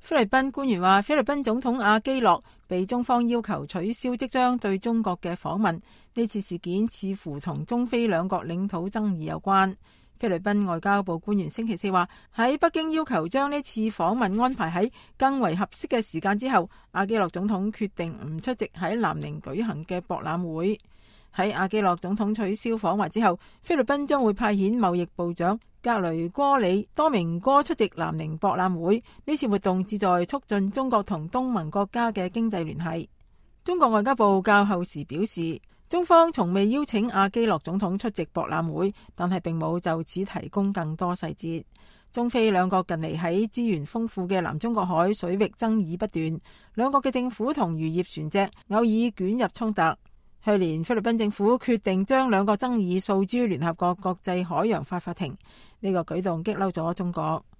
菲律賓官員話，菲律賓總統阿基諾被中方要求取消即將對中國嘅訪問，呢次事件似乎同中菲兩國領土爭議有關。菲律賓外交部官員星期四話，喺北京要求將呢次訪問安排喺更為合適嘅時間之後，阿基諾總統決定唔出席喺南寧舉行嘅博覽會。喺阿基諾總統取消訪華之後，菲律賓將會派遣貿易部長格雷戈里多明戈出席南寧博覽會。呢次活動旨在促進中國同東盟國家嘅經濟聯繫。中國外交部較後時表示，中方從未邀請阿基諾總統出席博覽會，但係並冇就此提供更多細節。中菲兩國近嚟喺資源豐富嘅南中國海水域爭議不斷，兩國嘅政府同漁業船隻偶爾捲入衝突。去年菲律賓政府決定將兩個爭議訴諸聯合國國際海洋法法庭，呢個舉動激嬲咗中國。